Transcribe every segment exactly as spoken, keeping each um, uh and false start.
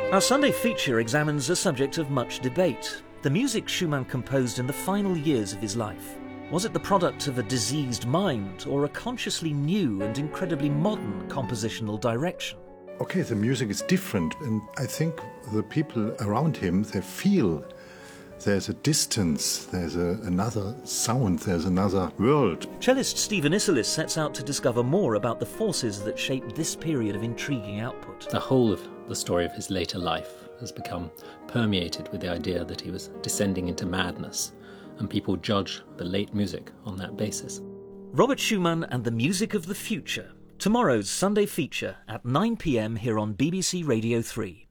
Our Sunday feature examines a subject of much debate: the music Schumann composed in the final years of his life. Was it the product of a diseased mind or a consciously new and incredibly modern compositional direction? Okay, the music is different, and I think the people around him, they feel there's a distance, there's a, another sound, there's another world. Cellist Stephen Isserlis sets out to discover more about the forces that shaped this period of intriguing output. The whole of the story of his later life has become permeated with the idea that he was descending into madness, and people judge the late music on that basis. Robert Schumann and the Music of the Future, tomorrow's Sunday feature at nine p m here on B B C Radio three.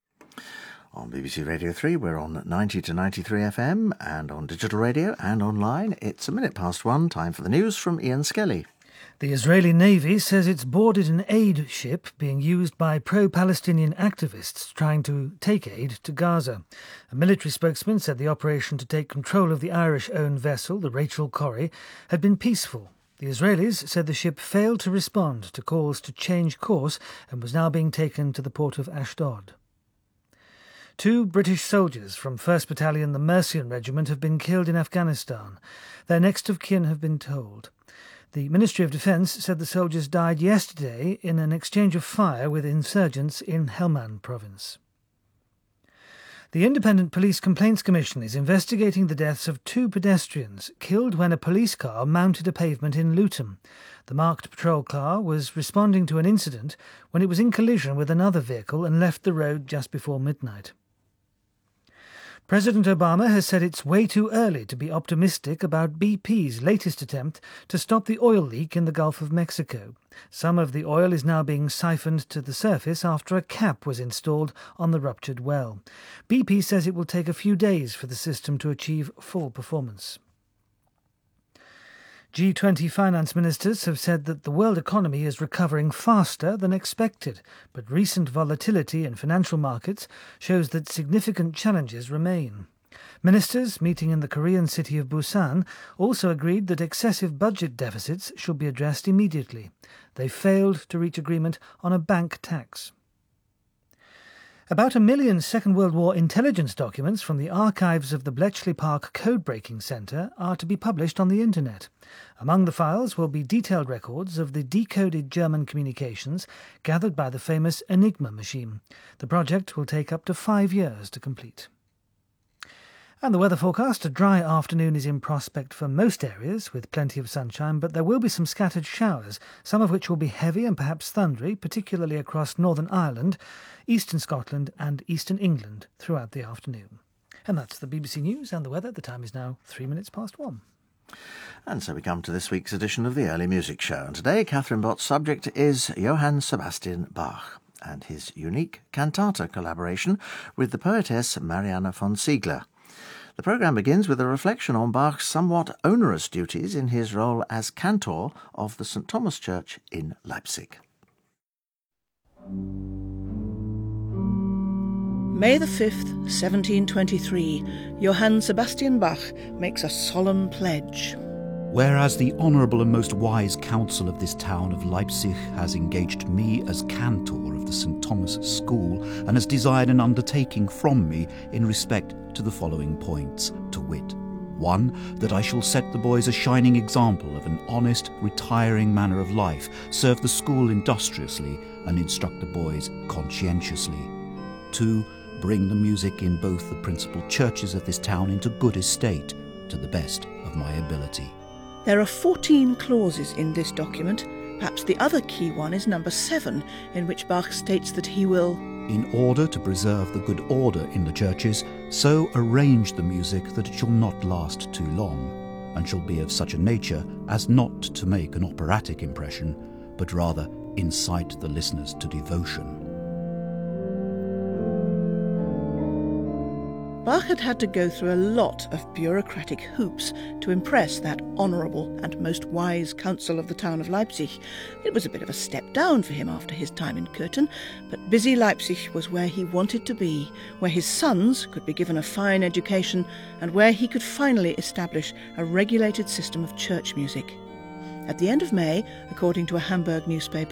On B B C Radio three, we're on ninety to ninety-three F M, and on digital radio and online. It's a minute past one, time for the news from Ian Skelly. The Israeli Navy says it's boarded an aid ship being used by pro-Palestinian activists trying to take aid to Gaza. A military spokesman said the operation to take control of the Irish-owned vessel, the Rachel Corrie, had been peaceful. The Israelis said the ship failed to respond to calls to change course and was now being taken to the port of Ashdod. Two British soldiers from first Battalion, the Mercian Regiment, have been killed in Afghanistan. Their next of kin have been told. The Ministry of Defence said the soldiers died yesterday in an exchange of fire with insurgents in Helmand province. The Independent Police Complaints Commission is investigating the deaths of two pedestrians killed when a police car mounted a pavement in Luton. The marked patrol car was responding to an incident when it was in collision with another vehicle and left the road just before midnight. President Obama has said it's way too early to be optimistic about B P's latest attempt to stop the oil leak in the Gulf of Mexico. Some of the oil is now being siphoned to the surface after a cap was installed on the ruptured well. B P says it will take a few days for the system to achieve full performance. G twenty finance ministers have said that the world economy is recovering faster than expected, but recent volatility in financial markets shows that significant challenges remain. Ministers meeting in the Korean city of Busan also agreed that excessive budget deficits should be addressed immediately. They failed to reach agreement on a bank tax. About a million Second World War intelligence documents from the archives of the Bletchley Park Code-Breaking Centre are to be published on the internet. Among the files will be detailed records of the decoded German communications gathered by the famous Enigma machine. The project will take up to five years to complete. And the weather forecast: a dry afternoon is in prospect for most areas, with plenty of sunshine, but there will be some scattered showers, some of which will be heavy and perhaps thundery, particularly across Northern Ireland, eastern Scotland and eastern England throughout the afternoon. And that's the B B C News and the weather. The time is now three minutes past one. And so we come to this week's edition of the Early Music Show. And today, Catherine Bott's subject is Johann Sebastian Bach and his unique cantata collaboration with the poetess Marianne von Ziegler. The programme begins with a reflection on Bach's somewhat onerous duties in his role as cantor of the Saint Thomas Church in Leipzig. May the fifth, seventeen twenty-three, Johann Sebastian Bach makes a solemn pledge. Whereas the honourable and most wise council of this town of Leipzig has engaged me as cantor of the Saint Thomas School and has desired an undertaking from me in respect to the following points, to wit: one, that I shall set the boys a shining example of an honest, retiring manner of life, serve the school industriously, and instruct the boys conscientiously. Two, bring the music in both the principal churches of this town into good estate, to the best of my ability. There are fourteen clauses in this document. Perhaps the other key one is number seven, in which Bach states that he will, in order to preserve the good order in the churches, so arrange the music that it shall not last too long, and shall be of such a nature as not to make an operatic impression, but rather incite the listeners to devotion. Bach had had to go through a lot of bureaucratic hoops to impress that honourable and most wise council of the town of Leipzig. It was a bit of a step down for him after his time in Köthen, but busy Leipzig was where he wanted to be, where his sons could be given a fine education, and where he could finally establish a regulated system of church music. At the end of May, according to a Hamburg newspaper,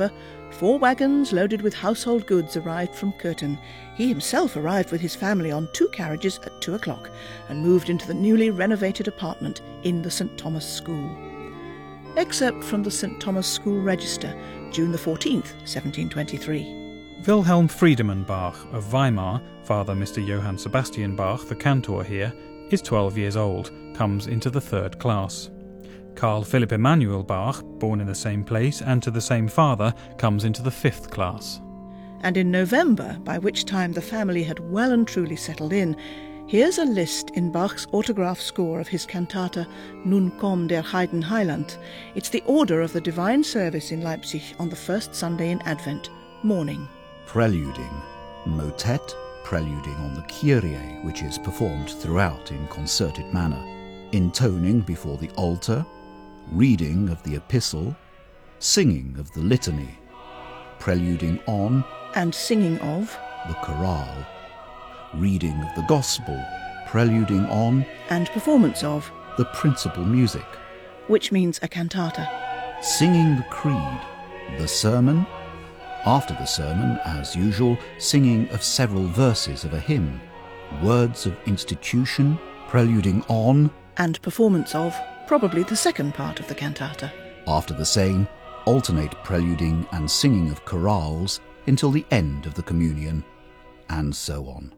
Four wagons loaded with household goods arrived from Köthen. He himself arrived with his family on two carriages at two o'clock and moved into the newly renovated apartment in the Saint Thomas School. Excerpt from the Saint Thomas School Register, June the fourteenth, seventeen twenty-three. Wilhelm Friedemann Bach of Weimar, Father Mister Johann Sebastian Bach, the cantor here, is twelve years old, comes into the third class. Carl Philipp Emanuel Bach, born in the same place and to the same father, comes into the fifth class. And in November, by which time the family had well and truly settled in, here's a list in Bach's autograph score of his cantata Nun komm der Heiden Heiland. It's the order of the Divine Service in Leipzig on the first Sunday in Advent, morning. Preluding, motet, preluding on the Kyrie, which is performed throughout in concerted manner, intoning before the altar, reading of the epistle, singing of the litany, preluding on and singing of the chorale, reading of the gospel, preluding on and performance of the principal music, which means a cantata, singing the creed, the sermon, after the sermon, as usual, singing of several verses of a hymn, words of institution, preluding on and performance of probably the second part of the cantata. After the same, alternate preluding and singing of chorales until the end of the communion, and so on.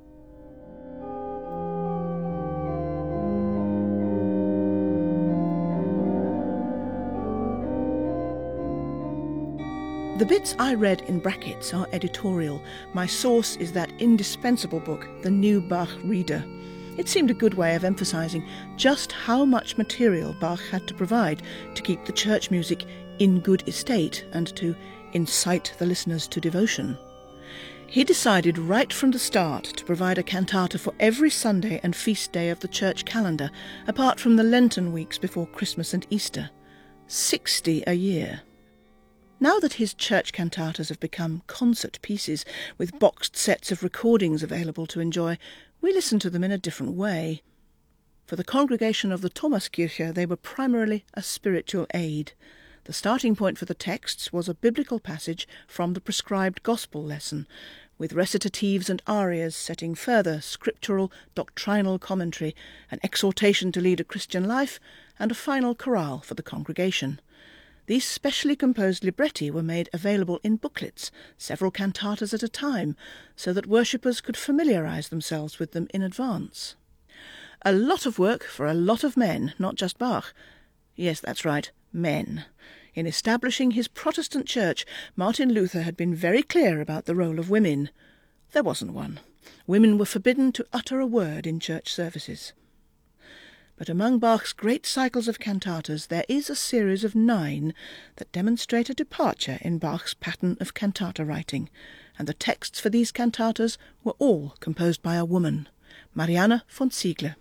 The bits I read in brackets are editorial. My source is that indispensable book, The New Bach Reader. It seemed a good way of emphasising just how much material Bach had to provide to keep the church music in good estate and to incite the listeners to devotion. He decided right from the start to provide a cantata for every Sunday and feast day of the church calendar, apart from the Lenten weeks before Christmas and Easter. Sixty a year. Now that his church cantatas have become concert pieces with boxed sets of recordings available to enjoy, we listen to them in a different way. For the congregation of the Thomaskirche, they were primarily a spiritual aid. The starting point for the texts was a biblical passage from the prescribed gospel lesson, with recitatives and arias setting further scriptural, doctrinal commentary, an exhortation to lead a Christian life, and a final chorale for the congregation. These specially composed libretti were made available in booklets, several cantatas at a time, so that worshippers could familiarise themselves with them in advance. A lot of work for a lot of men, not just Bach. Yes, that's right, men. In establishing his Protestant church, Martin Luther had been very clear about the role of women. There wasn't one. Women were forbidden to utter a word in church services. But among Bach's great cycles of cantatas, there is a series of nine that demonstrate a departure in Bach's pattern of cantata writing, and the texts for these cantatas were all composed by a woman, Marianne von Ziegler.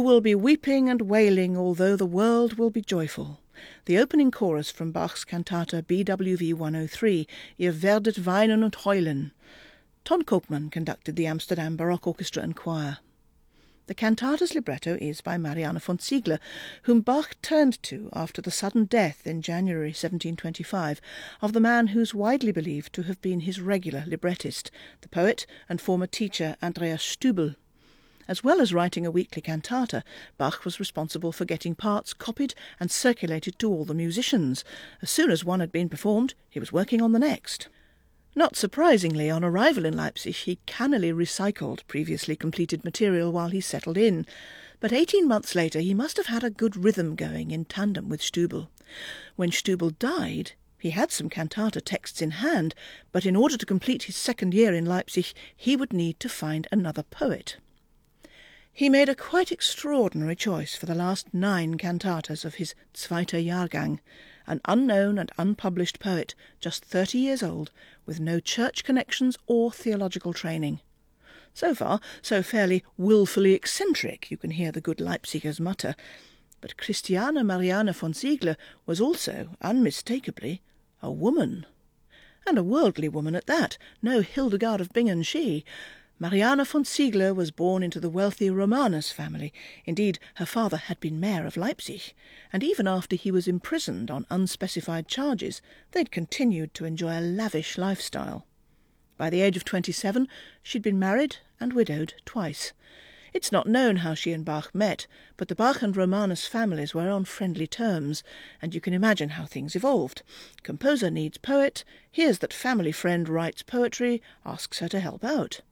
will be weeping and wailing, although the world will be joyful. The opening chorus from Bach's cantata B W V one oh three, Ihr werdet weinen und heulen. Ton Koopman conducted the Amsterdam Baroque Orchestra and Choir. The cantata's libretto is by Marianne von Ziegler, whom Bach turned to after the sudden death in January seventeen twenty-five of the man who's widely believed to have been his regular librettist, the poet and former teacher Andreas Stübel. As well as writing a weekly cantata, Bach was responsible for getting parts copied and circulated to all the musicians. As soon as one had been performed, he was working on the next. Not surprisingly, on arrival in Leipzig, he cannily recycled previously completed material while he settled in. But eighteen months later, he must have had a good rhythm going in tandem with Stübel. When Stübel died, he had some cantata texts in hand, but in order to complete his second year in Leipzig, he would need to find another poet. He made a quite extraordinary choice for the last nine cantatas of his Zweiter Jahrgang, an unknown and unpublished poet, just thirty years old, with no church connections or theological training. So far, so fairly wilfully eccentric, you can hear the good Leipzigers mutter, but Christiane Marianne von Ziegler was also, unmistakably, a woman. And a worldly woman at that, no Hildegard of Bingen she. Marianne von Ziegler was born into the wealthy Romanus family. Indeed, her father had been mayor of Leipzig, and even after he was imprisoned on unspecified charges, they'd continued to enjoy a lavish lifestyle. By the age of twenty-seven, she'd been married and widowed twice. It's not known how she and Bach met, but the Bach and Romanus families were on friendly terms, and you can imagine how things evolved. Composer needs poet, hears that family friend writes poetry, asks her to help out.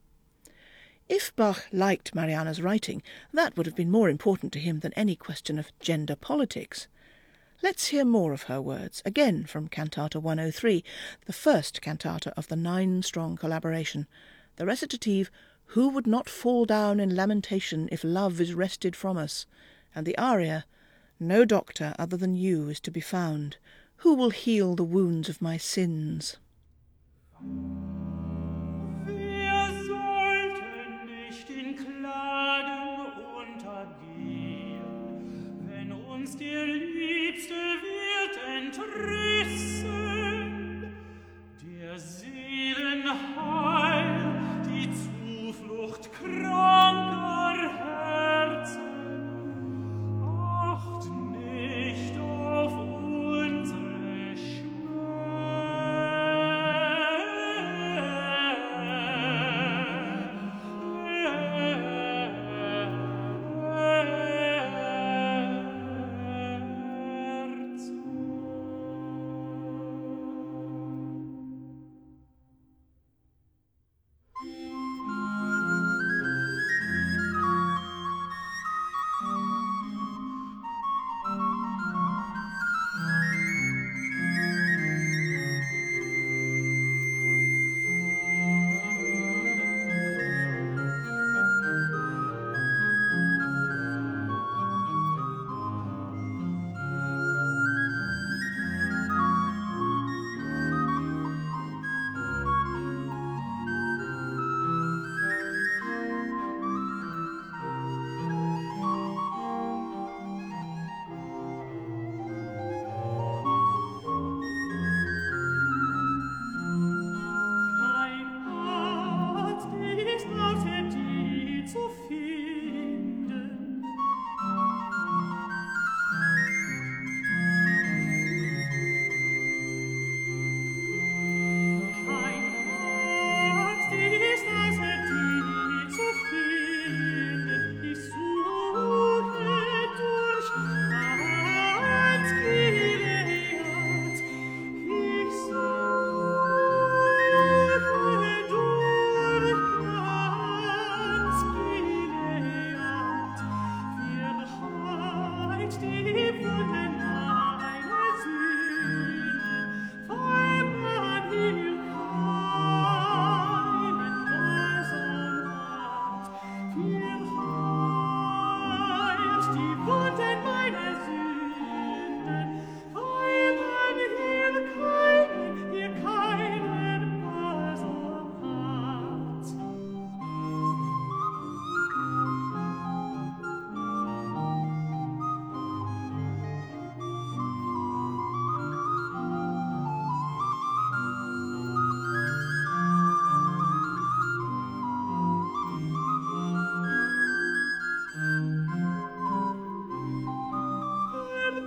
If Bach liked Marianne's writing, that would have been more important to him than any question of gender politics. Let's hear more of her words, again from Cantata one oh three, the first cantata of the nine-strong collaboration, the recitative, Who would not fall down in lamentation if love is wrested from us, and the aria, No doctor other than you is to be found. Who will heal the wounds of my sins? Der Liebste wird entrissen, der Seelen Heil, die Zuflucht kranker Herzen. Acht nicht auf unsere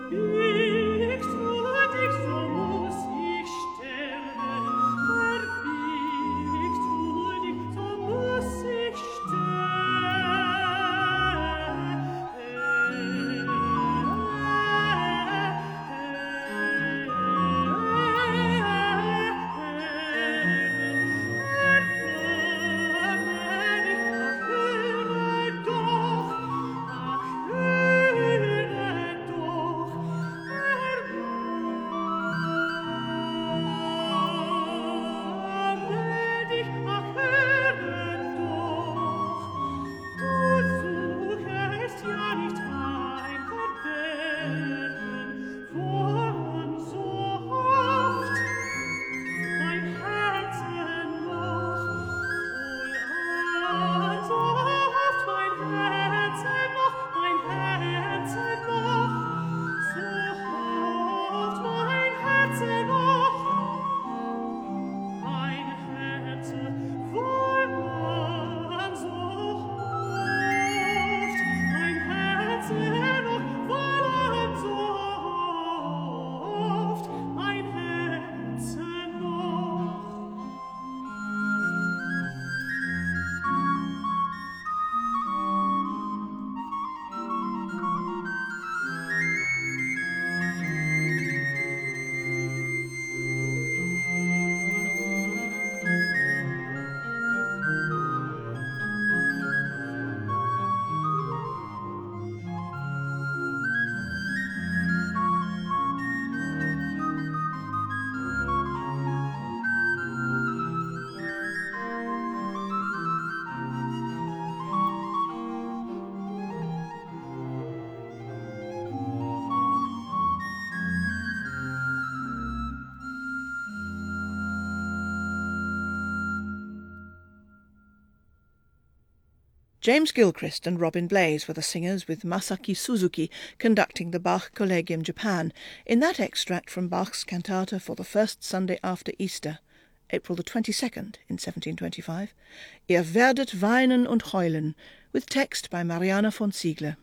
James Gilchrist and Robin Blaze were the singers, with Masaki Suzuki conducting the Bach Collegium Japan, in that extract from Bach's cantata for the first Sunday after Easter, April the twenty-second in seventeen twenty-five, Ihr werdet weinen und heulen, with text by Mariana von Ziegler.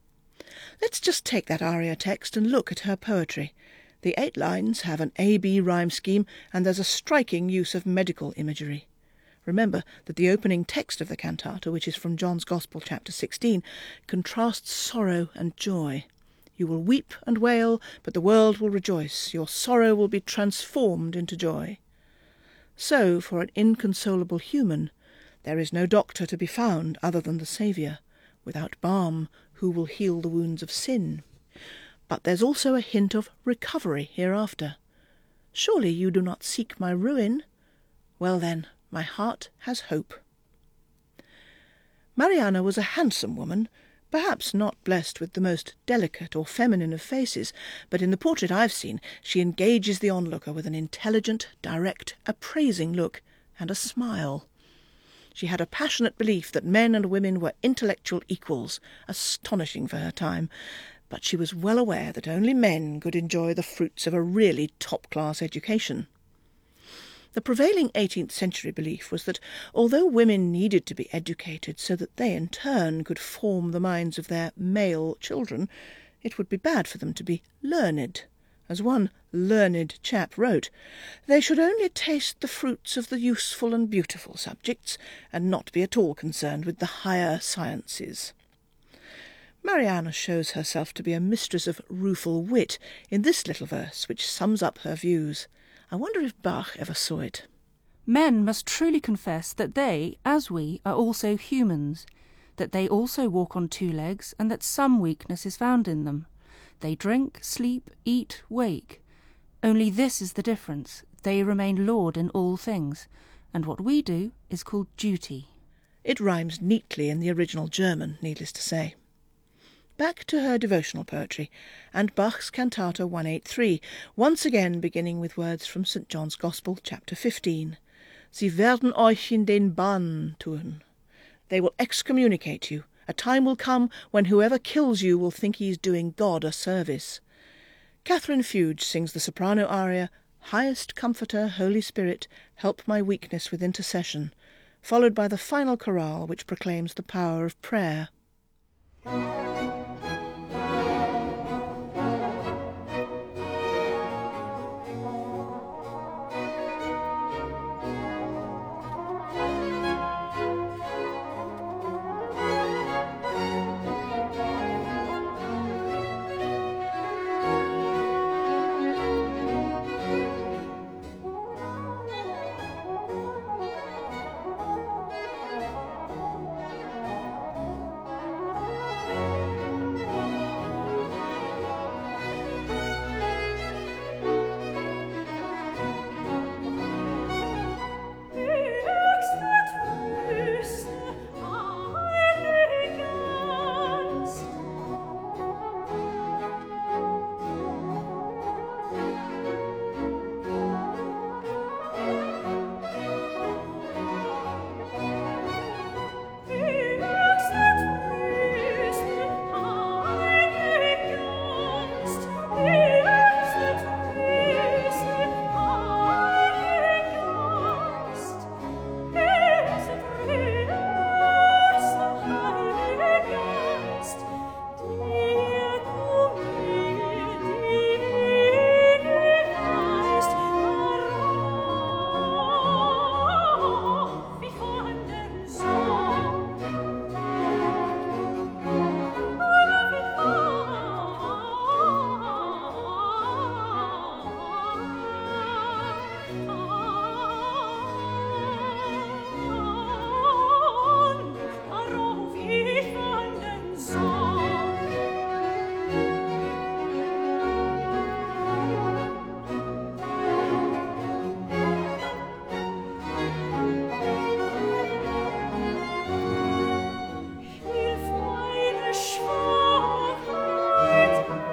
Let's just take that aria text and look at her poetry. The eight lines have an A B rhyme scheme, and there's a striking use of medical imagery. Remember that the opening text of the cantata, which is from John's Gospel, chapter sixteen, contrasts sorrow and joy. You will weep and wail, but the world will rejoice. Your sorrow will be transformed into joy. So, for an inconsolable human, there is no doctor to be found other than the Saviour. Without balm, who will heal the wounds of sin? But there's also a hint of recovery hereafter. Surely you do not seek my ruin? Well then, my heart has hope. Mariana was a handsome woman, perhaps not blessed with the most delicate or feminine of faces, but in the portrait I've seen she engages the onlooker with an intelligent, direct, appraising look and a smile. She had a passionate belief that men and women were intellectual equals, astonishing for her time, but she was well aware that only men could enjoy the fruits of a really top-class education. The prevailing eighteenth century belief was that although women needed to be educated so that they in turn could form the minds of their male children, it would be bad for them to be learned. As one learned chap wrote, they should only taste the fruits of the useful and beautiful subjects, and not be at all concerned with the higher sciences. Mariana shows herself to be a mistress of rueful wit in this little verse, which sums up her views. I wonder if Bach ever saw it. Men must truly confess that they, as we, are also humans, that they also walk on two legs, and that some weakness is found in them. They drink, sleep, eat, wake. Only this is the difference. They remain lord in all things, and what we do is called duty. It rhymes neatly in the original German, needless to say. Back to her devotional poetry, and Bach's Cantata one eighty-three, once again beginning with words from Saint John's Gospel, chapter fifteen. Sie werden euch in den Bann tun. They will excommunicate you. A time will come when whoever kills you will think he is doing God a service. Catherine Fuge sings the soprano aria, Highest Comforter, Holy Spirit, help my weakness with intercession, followed by the final chorale which proclaims the power of prayer.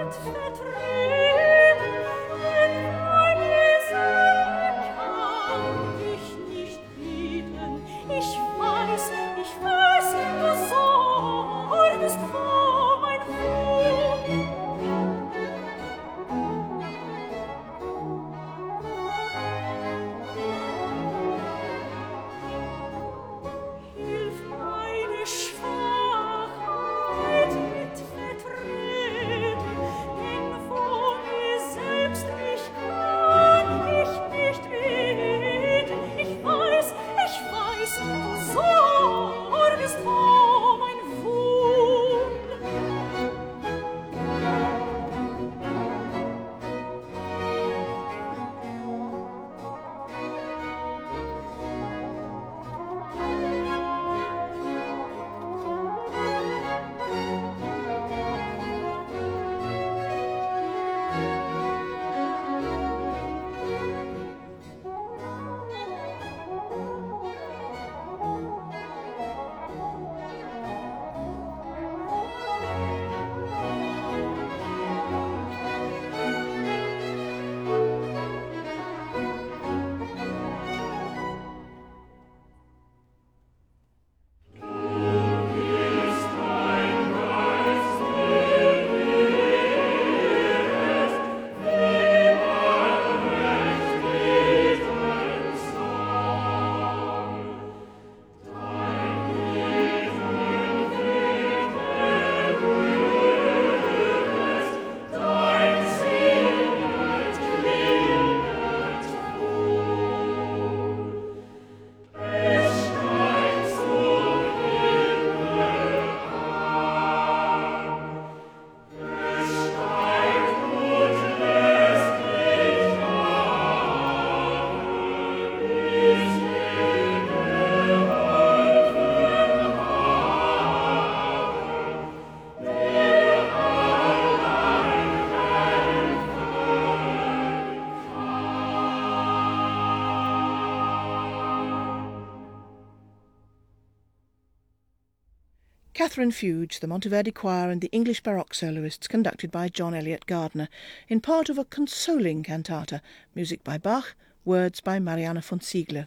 Catherine Fuge, the Monteverdi Choir and the English Baroque soloists, conducted by John Eliot Gardner, in part of a consoling cantata, music by Bach, words by Marianne von Ziegler.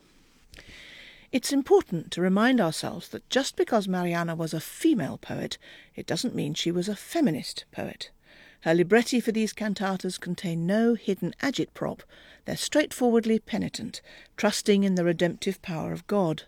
It's important to remind ourselves that just because Marianne was a female poet, it doesn't mean she was a feminist poet. Her libretti for these cantatas contain no hidden agitprop. They're straightforwardly penitent, trusting in the redemptive power of God.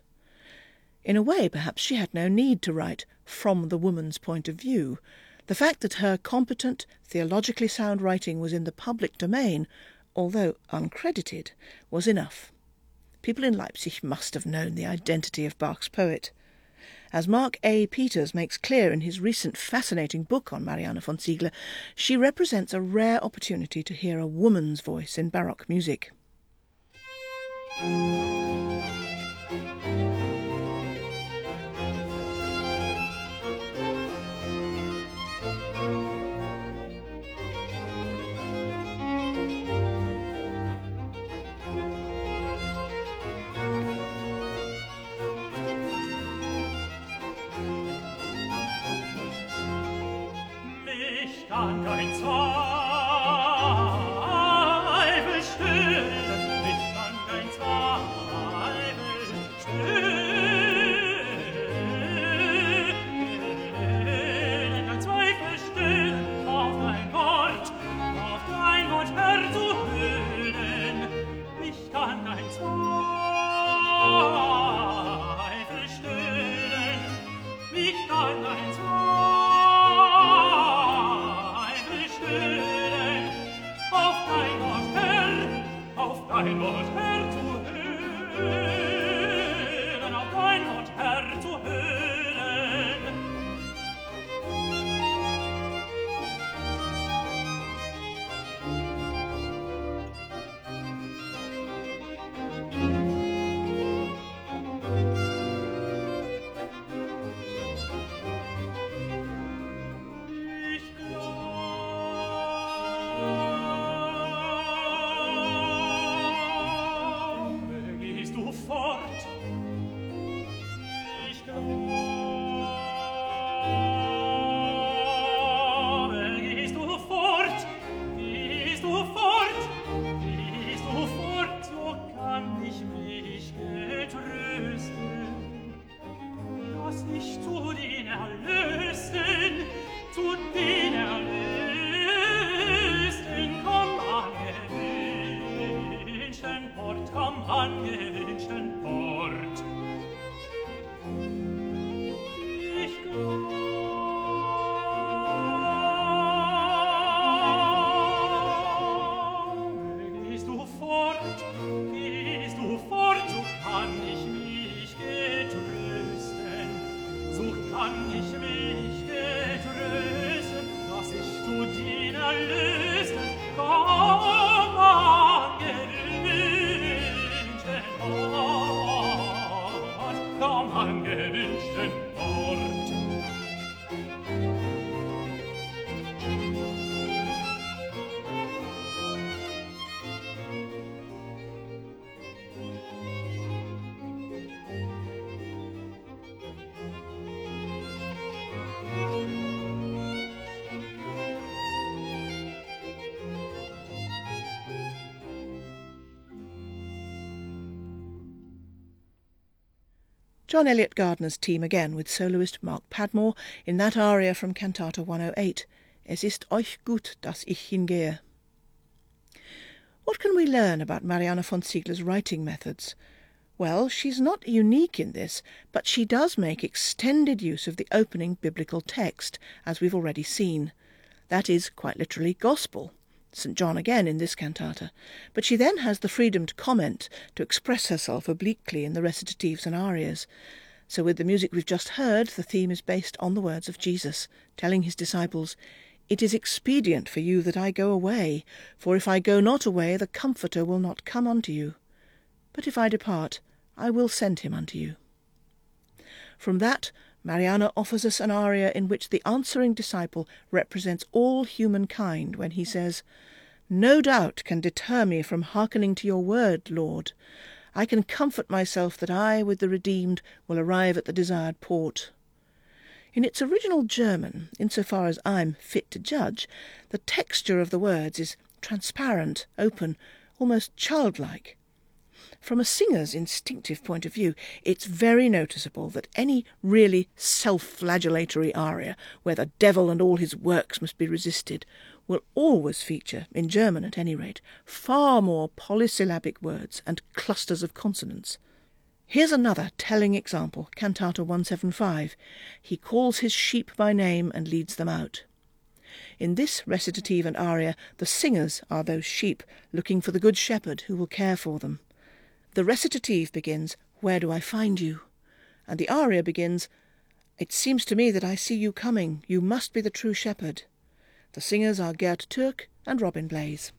In a way, perhaps she had no need to write from the woman's point of view. The fact that her competent, theologically sound writing was in the public domain, although uncredited, was enough. People in Leipzig must have known the identity of Bach's poet. As Mark A. Peters makes clear in his recent fascinating book on Marianne von Ziegler, she represents a rare opportunity to hear a woman's voice in Baroque music. Kann kein Zweifel stillen, mich kann kein Zweifel stillen, kein Zweifel stillen, auf dein Wort, auf dein Wort, Herr, zu hüllen. Mich kann kein Zweifel stillen, mich kann kein Zweifel dein Wort, Herr, zu hören, auf dein Wort, Herr, zu hören. Ich glaub, John Eliot Gardner's team again with soloist Mark Padmore in that aria from Cantata one oh eight, Es ist euch gut, dass ich hingehe. What can we learn about Marianne von Ziegler's writing methods? Well, she's not unique in this, but she does make extended use of the opening biblical text, as we've already seen. That is, quite literally, gospel. Saint John again in this cantata. But she then has the freedom to comment, to express herself obliquely in the recitatives and arias. So with the music we've just heard, the theme is based on the words of Jesus, telling his disciples, "It is expedient for you that I go away, for if I go not away, the Comforter will not come unto you. But if I depart, I will send him unto you." From that, Marianne offers us an aria in which the answering disciple represents all humankind when he says, "No doubt can deter me from hearkening to your word, Lord. I can comfort myself that I, with the redeemed, will arrive at the desired port." In its original German, insofar as I'm fit to judge, the texture of the words is transparent, open, almost childlike. From a singer's instinctive point of view, it's very noticeable that any really self-flagellatory aria, where the devil and all his works must be resisted, will always feature, in German at any rate, far more polysyllabic words and clusters of consonants. Here's another telling example, Cantata one seventy-five. He calls his sheep by name and leads them out. In this recitative and aria, the singers are those sheep looking for the good shepherd who will care for them. The recitative begins, "Where do I find you?" And the aria begins, "It seems to me that I see you coming. You must be the true shepherd." The singers are Gerd Türk and Robin Blaze.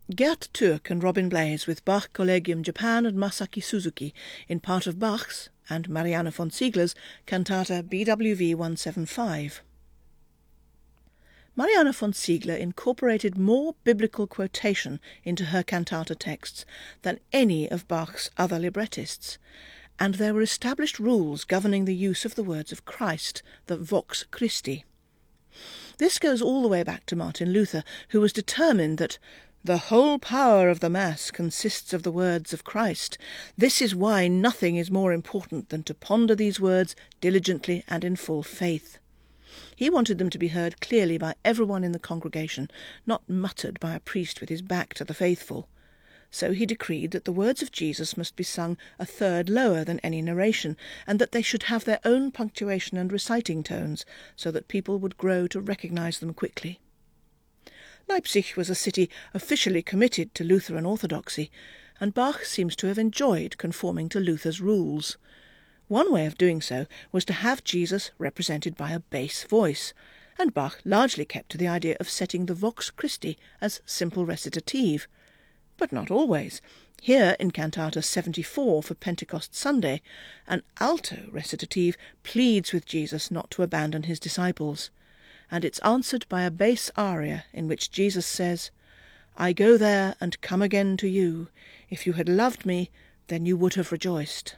Gert Türk and Robin Blaze with Bach Collegium Japan and Masaki Suzuki in part of Bach's and Marianne von Ziegler's cantata B W V one seventy-five. Marianne von Ziegler incorporated more biblical quotation into her cantata texts than any of Bach's other librettists, and there were established rules governing the use of the words of Christ, the Vox Christi. This goes all the way back to Martin Luther, who was determined that the whole power of the Mass consists of the words of Christ. This is why nothing is more important than to ponder these words diligently and in full faith. He wanted them to be heard clearly by everyone in the congregation, not muttered by a priest with his back to the faithful. So he decreed that the words of Jesus must be sung a third lower than any narration, and that they should have their own punctuation and reciting tones, so that people would grow to recognize them quickly. Leipzig was a city officially committed to Lutheran orthodoxy, and Bach seems to have enjoyed conforming to Luther's rules. One way of doing so was to have Jesus represented by a bass voice, and Bach largely kept to the idea of setting the Vox Christi as simple recitative. But not always. Here, in Cantata seventy-four for Pentecost Sunday, an alto recitative pleads with Jesus not to abandon his disciples, and it's answered by a bass aria in which Jesus says, "I go there and come again to you. If you had loved me, then you would have rejoiced."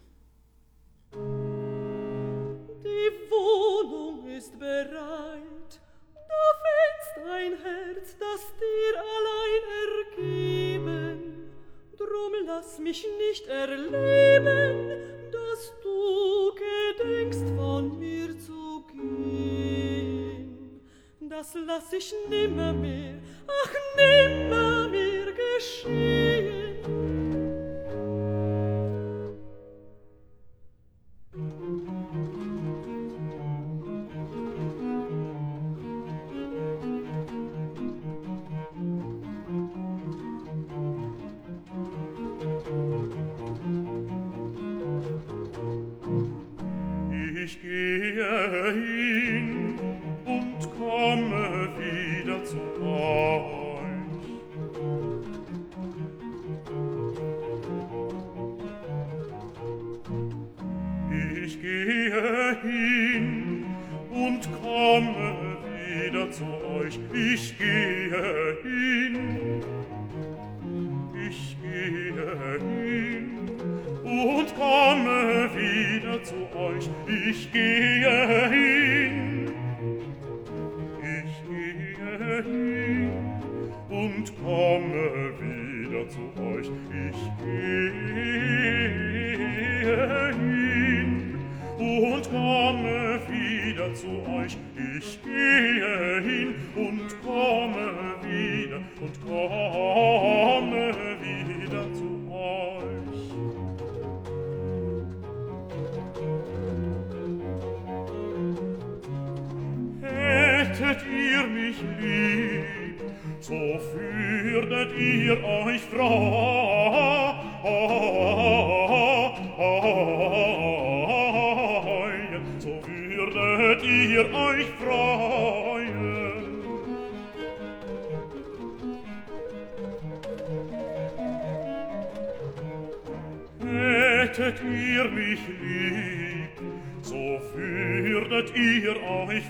Die Wohnung ist bereit, da fällst dein Herz, das dir allein ergeben. Drum lass mich nicht erleben, dass du gedenkst von mir zu gehen. Das lass ich nimmermehr, ach nimmermehr geschehen. Ich gehe hin und komme wieder zu euch. Ich gehe hin und komme wieder zu euch. Ich gehe hin. Ich gehe hin und komme wieder zu euch. Ich gehe hin. Ich gehe hin und komme wieder zu euch. Ich gehe hin und komme wieder zu euch. Ich gehe hin und komme wieder und komme wieder zu euch. Hättet ihr mich lieb, so würdet ihr euch freuen, so würdet ihr euch freuen. Hättet ihr mich lieb, so würdet ihr euch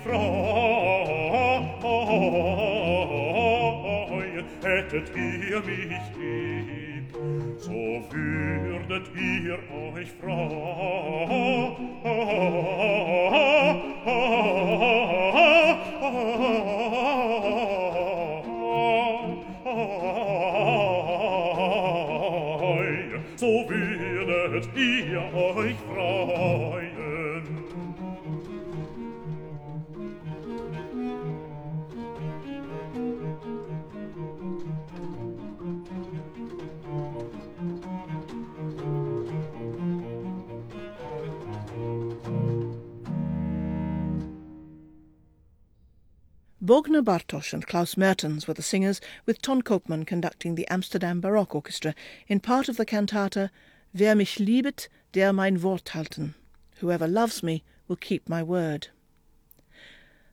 freuen. Hättet ihr mich lieb, so würdet ihr euch freuen. So würdet ihr euch freuen. Bogner Bartosch and Klaus Mertens were the singers, with Ton Koopman conducting the Amsterdam Baroque Orchestra in part of the cantata Wer mich liebet, der mein Wort halten. Whoever loves me will keep my word.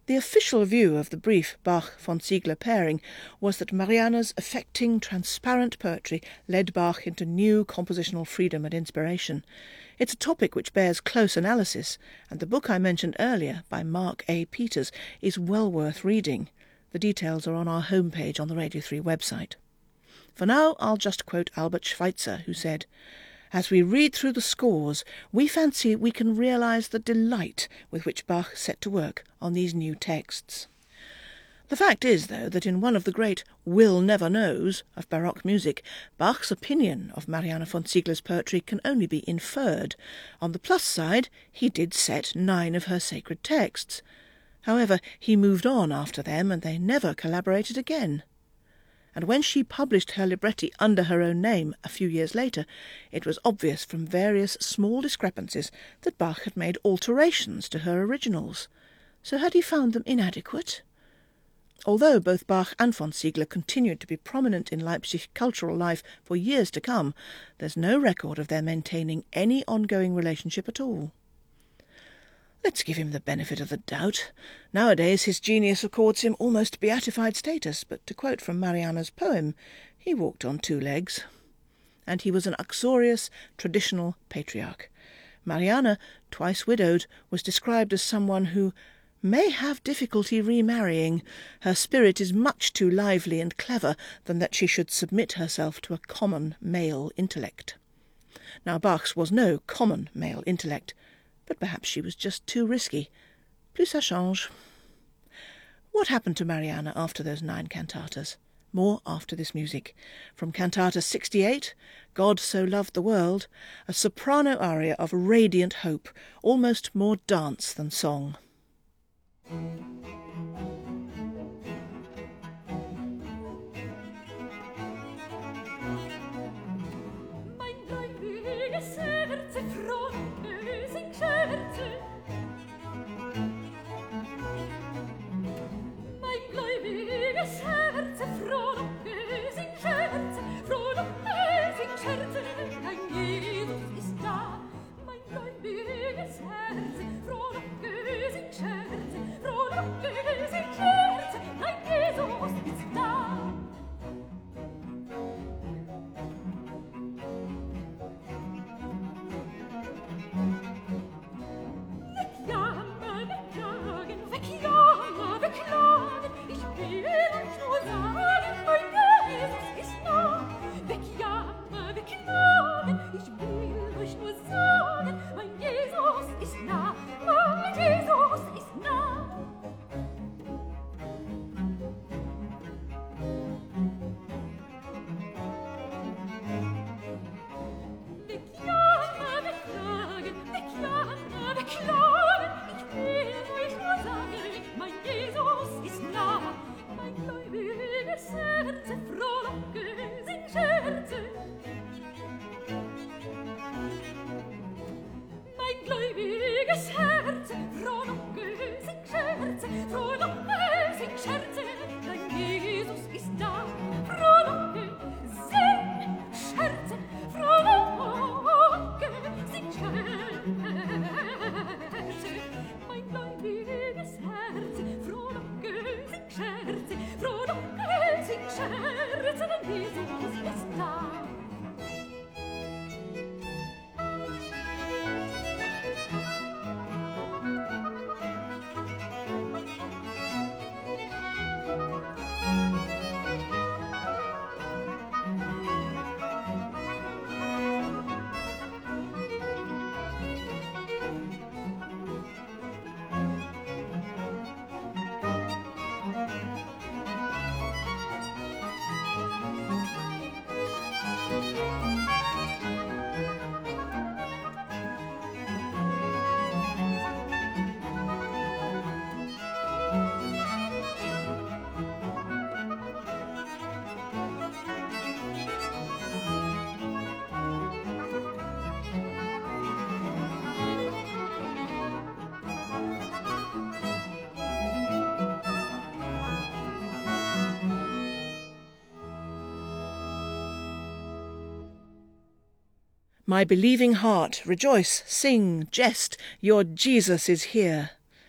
The official view of the brief Bach-von Ziegler pairing was that Mariana's affecting, transparent poetry led Bach into new compositional freedom and inspiration. It's a topic which bears close analysis, and the book I mentioned earlier by Mark A. Peters is well worth reading. The details are on our homepage on the Radio three website. For now, I'll just quote Albert Schweitzer, who said, "As we read through the scores, we fancy we can realise the delight with which Bach set to work on these new texts." The fact is, though, that in one of the great will never knows of Baroque music, Bach's opinion of Mariana von Ziegler's poetry can only be inferred. On the plus side, he did set nine of her sacred texts. However, he moved on after them, and they never collaborated again. And when she published her libretti under her own name a few years later, it was obvious from various small discrepancies that Bach had made alterations to her originals. So had he found them inadequate? Although both Bach and von Ziegler continued to be prominent in Leipzig cultural life for years to come, there's no record of their maintaining any ongoing relationship at all. Let's give him the benefit of the doubt. Nowadays his genius accords him almost beatified status, but to quote from Mariana's poem, he walked on two legs. And he was an uxorious, traditional patriarch. Mariana, twice widowed, was described as someone who may have difficulty remarrying. Her spirit is much too lively and clever than that she should submit herself to a common male intellect. Now Bach's was no common male intellect, but perhaps she was just too risky. Plus ça change. What happened to Mariana after those nine cantatas? More after this music. From Cantata sixty-eight, God So Loved the World, a soprano aria of radiant hope, almost more dance than song. My believing heart, rejoice, sing, jest, your Jesus is here.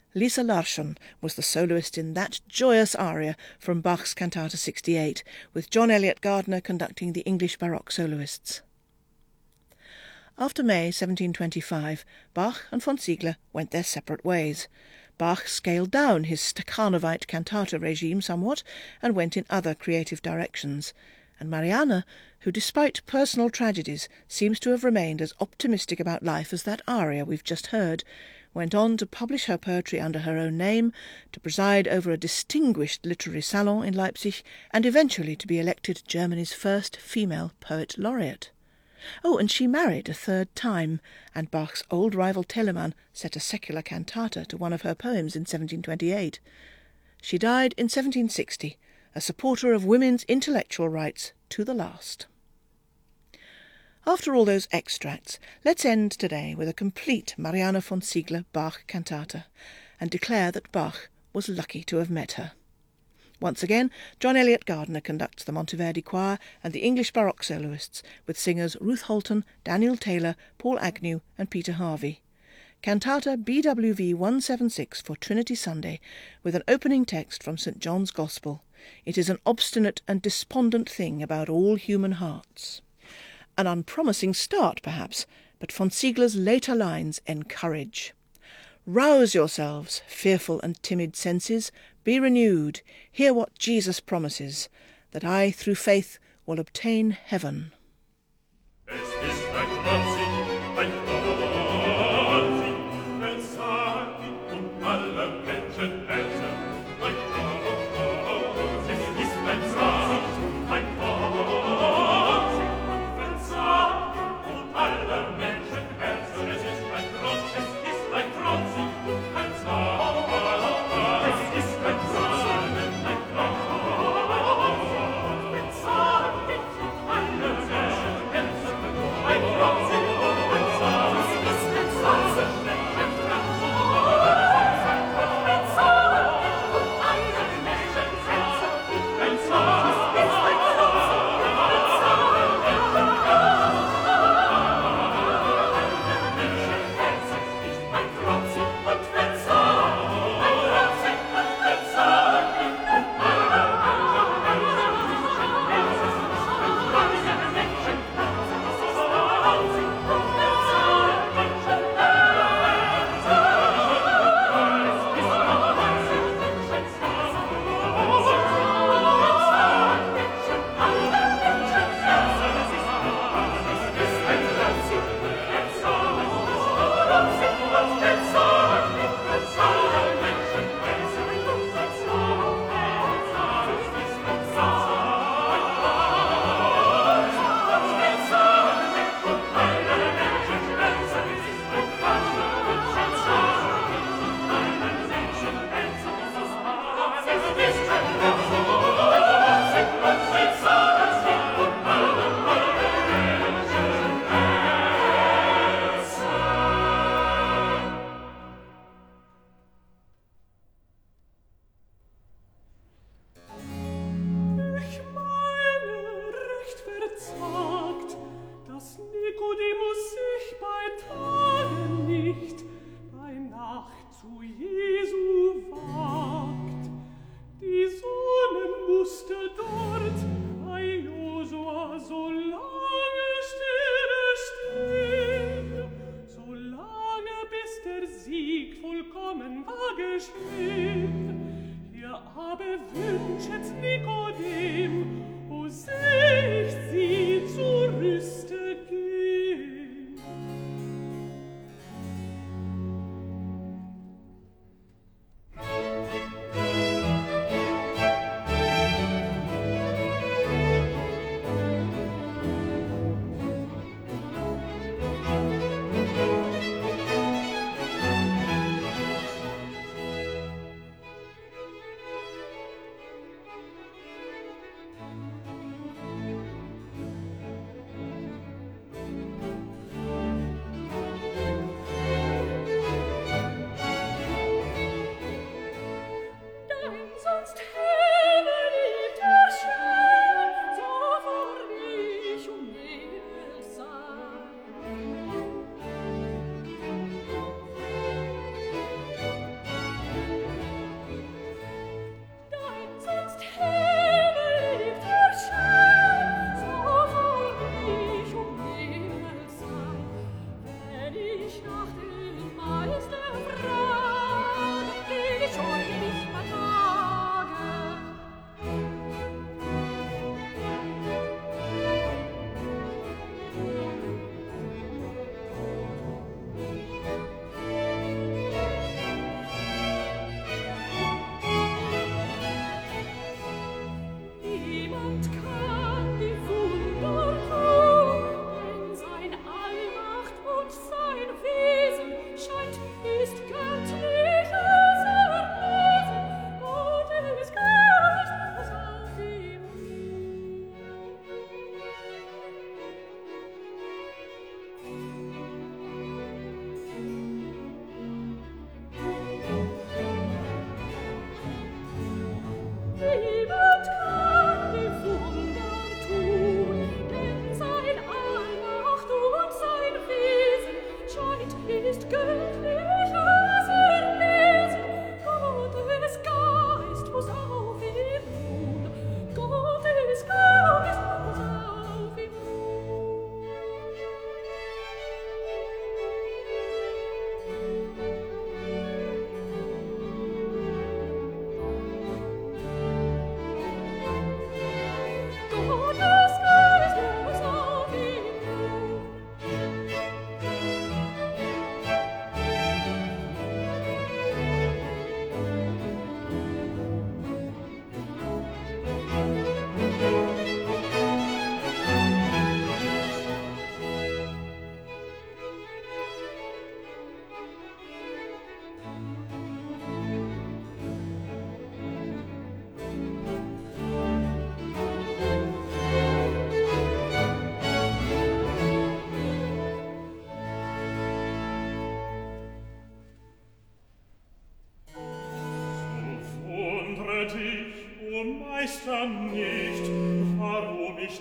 Lisa Larsson was the soloist in that joyous aria from Bach's Cantata sixty-eight, with John Eliot Gardiner conducting the English Baroque soloists. After May seventeen twenty-five, Bach and von Ziegler went their separate ways. Bach scaled down his Stakhanovite cantata regime somewhat and went in other creative directions, and Marianne, who despite personal tragedies seems to have remained as optimistic about life as that aria we've just heard, went on to publish her poetry under her own name, to preside over a distinguished literary salon in Leipzig, and eventually to be elected Germany's first female poet laureate. Oh, and she married a third time, and Bach's old rival Telemann set a secular cantata to one of her poems in seventeen twenty-eight. She died in seventeen sixty, a supporter of women's intellectual rights to the last. After all those extracts, let's end today with a complete Marianne von Ziegler Bach cantata, and declare that Bach was lucky to have met her. Once again, John Eliot Gardiner conducts the Monteverdi Choir and the English Baroque soloists, with singers Ruth Holton, Daniel Taylor, Paul Agnew and Peter Harvey. Cantata B W V one seventy-six for Trinity Sunday, with an opening text from Saint John's Gospel. It is an obstinate and despondent thing about all human hearts. An unpromising start, perhaps, but von Ziegler's later lines encourage. Rouse yourselves, fearful and timid senses, be renewed, hear what Jesus promises, that I, through faith, will obtain heaven.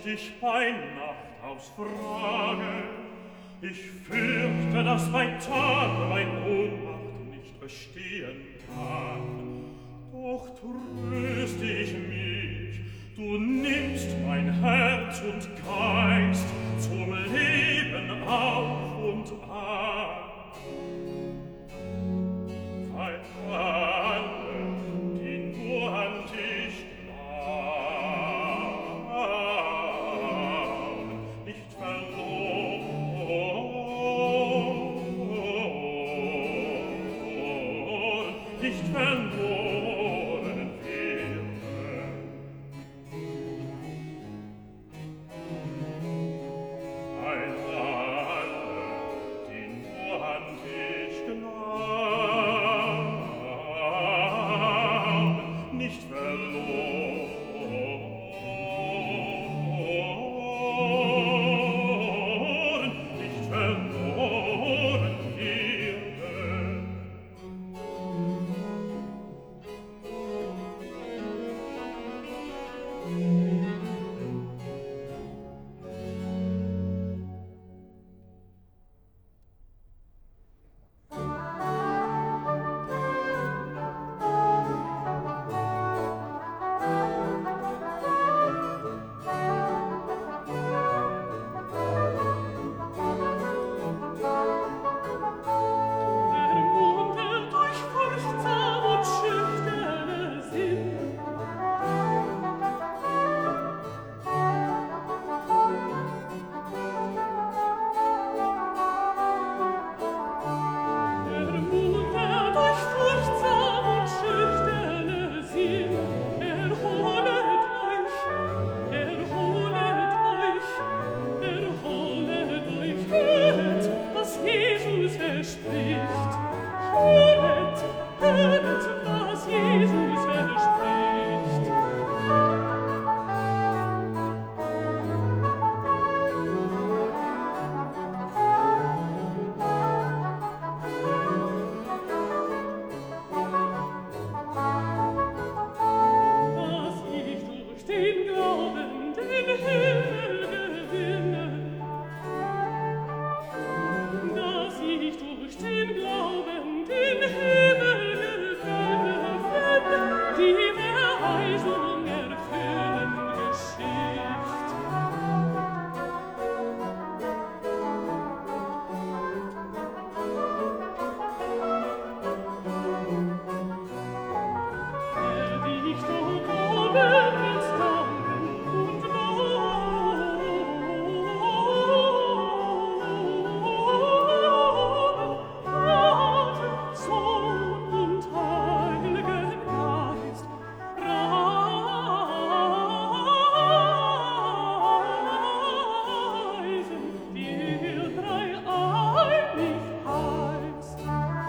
dich bei Nacht ausfrage. Ich fürchte, dass bei Tag mein Ohnmacht nicht bestehen kann. Doch tröst ich mich, du nimmst mein Herz und Geist zum Leben auf und an. Weil alle, die nur an dich glauben, nicht verloren, nicht verloren werden. Weil alle, die nur an dich glauben, nicht verloren, nicht verloren werden. Der Munde durch furchtsam und schüchterne Sinn, der Munde durch furchtsam und schüchterne Sinn, erholet euch, erholet euch, erholet euch, hört, was Jesus verspricht. Hört, hört, was Jesus verspricht. Dass ich durch den Glauben den Himmel gewinne, dass ich durch den Glauben den Himmel gewinne, wenn die Verheißung erfüllen Geschicht. Der dich doch oben ins Danken und Loben, Vater, Sohn und Heiligen Geist, preisen, dir dreieinig heißt.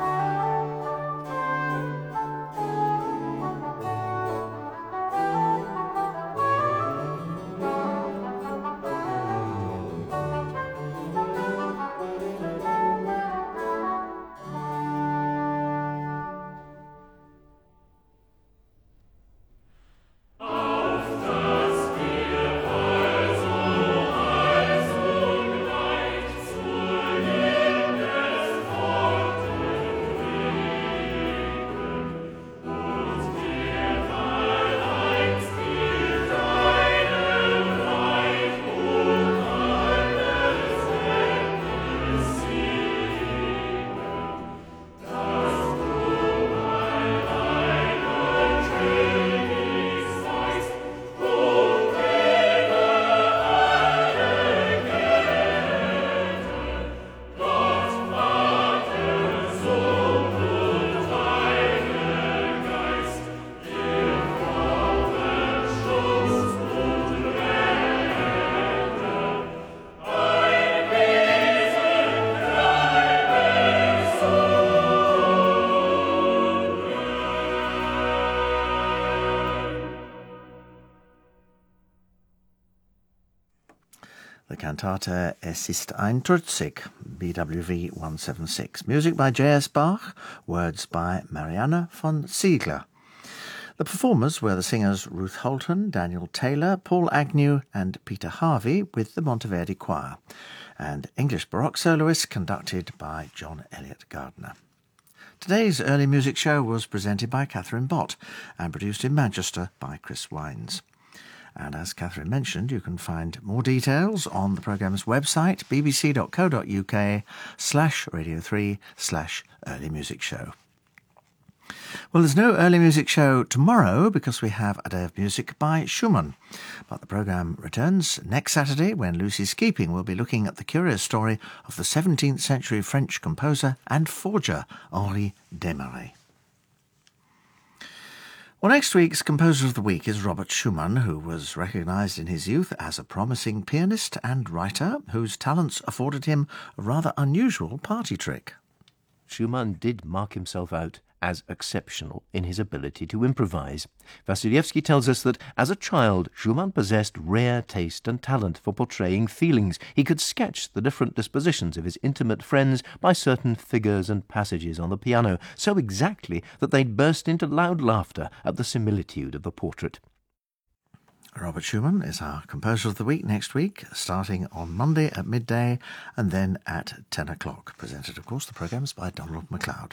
The cantata Es ist einundvierzig, B W V one seventy-six. Music by J S Bach, words by Marianne von Ziegler. The performers were the singers Ruth Holton, Daniel Taylor, Paul Agnew and Peter Harvey with the Monteverdi Choir, and English Baroque soloists conducted by John Elliott Gardner. Today's Early Music Show was presented by Catherine Bott and produced in Manchester by Chris Wines. And as Catherine mentioned, you can find more details on the programme's website, bbc.co.uk slash radio three slash early music show. Well, there's no early music show tomorrow because we have a day of music by Schumann. But the programme returns next Saturday when Lucy's Keeping will be looking at the curious story of the seventeenth century French composer and forger Henri Desmarets. Well, next week's Composer of the Week is Robert Schumann, who was recognised in his youth as a promising pianist and writer whose talents afforded him a rather unusual party trick. Schumann did mark himself out as exceptional in his ability to improvise. Vasilevsky tells us that as a child, Schumann possessed rare taste and talent for portraying feelings. He could sketch the different dispositions of his intimate friends by certain figures and passages on the piano, so exactly that they'd burst into loud laughter at the similitude of the portrait. Robert Schumann is our Composer of the Week next week, starting on Monday at midday and then at ten o'clock. Presented, of course, the programmes by Donald MacLeod.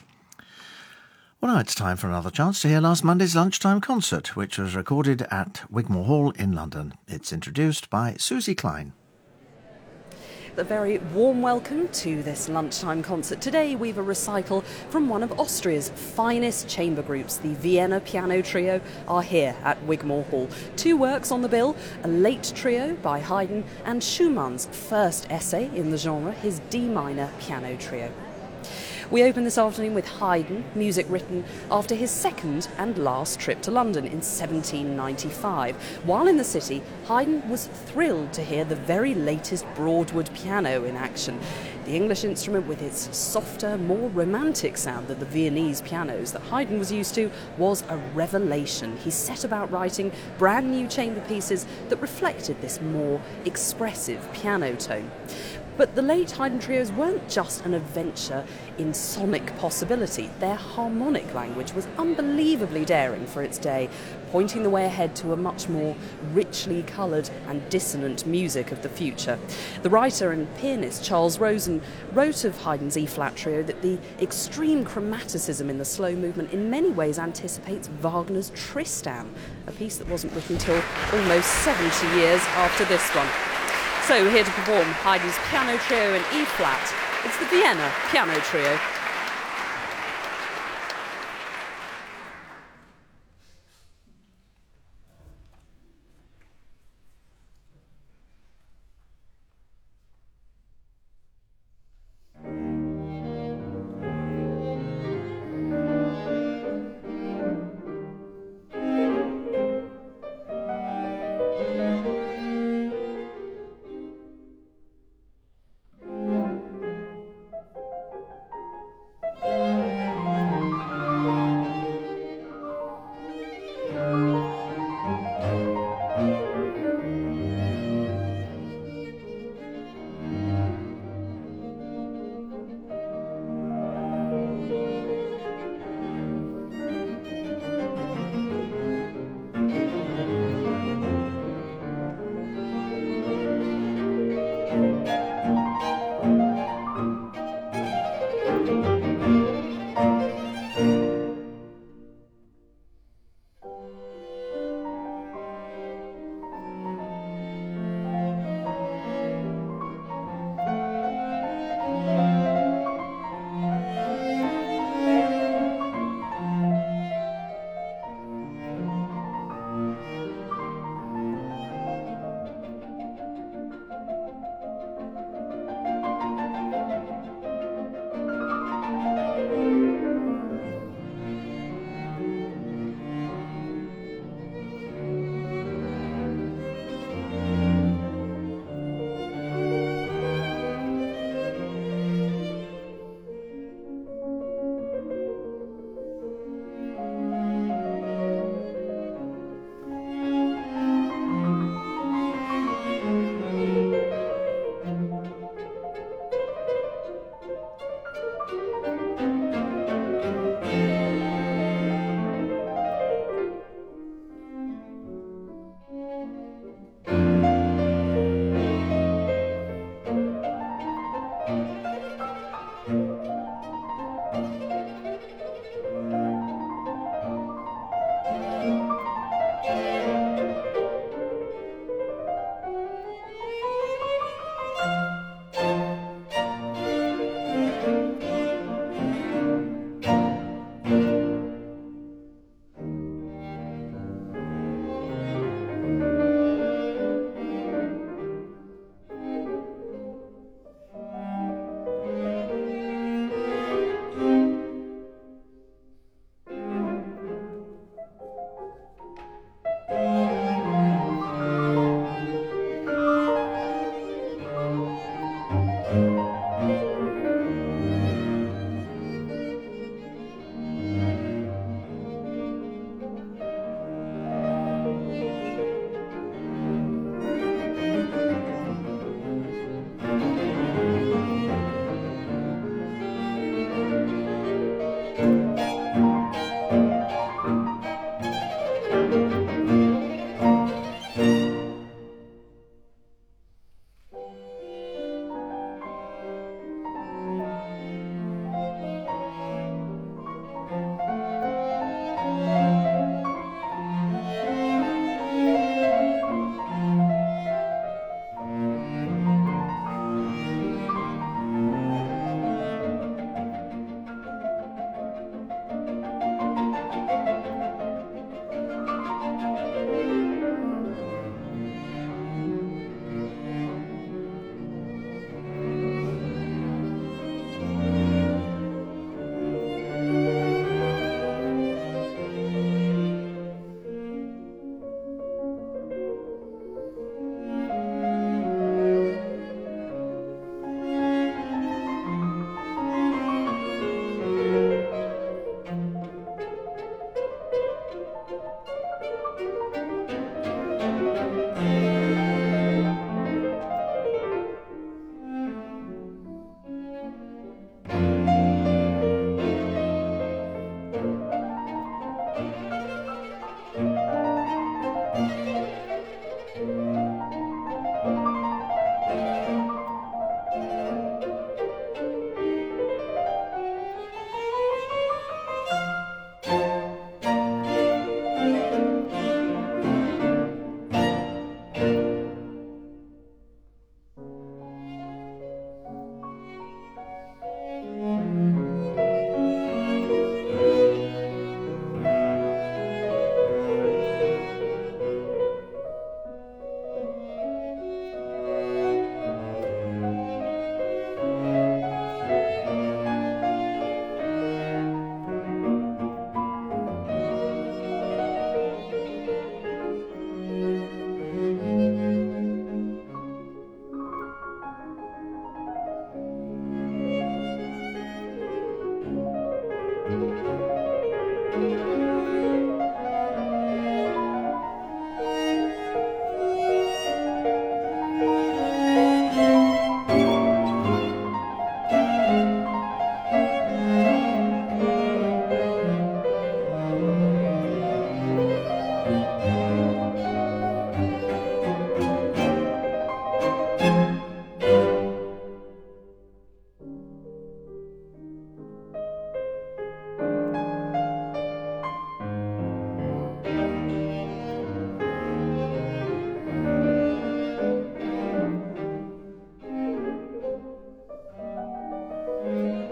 Well, now it's time for another chance to hear last Monday's lunchtime concert, which was recorded at Wigmore Hall in London. It's introduced by Susie Klein. A very warm welcome to this lunchtime concert. Today we've a recital from one of Austria's finest chamber groups. The Vienna Piano Trio are here at Wigmore Hall. Two works on the bill, a late trio by Haydn and Schumann's first essay in the genre, his D minor piano trio. We open this afternoon with Haydn, music written after his second and last trip to London in seventeen ninety-five. While in the city, Haydn was thrilled to hear the very latest Broadwood piano in action. The English instrument, with its softer, more romantic sound than the Viennese pianos that Haydn was used to, was a revelation. He set about writing brand new chamber pieces that reflected this more expressive piano tone. But the late Haydn trios weren't just an adventure in sonic possibility. Their harmonic language was unbelievably daring for its day, pointing the way ahead to a much more richly coloured and dissonant music of the future. The writer and pianist Charles Rosen wrote of Haydn's E-flat trio that the extreme chromaticism in the slow movement in many ways anticipates Wagner's Tristan, a piece that wasn't written till almost seventy years after this one. So here to perform Haydn's piano trio in E-flat, it's the Vienna Piano Trio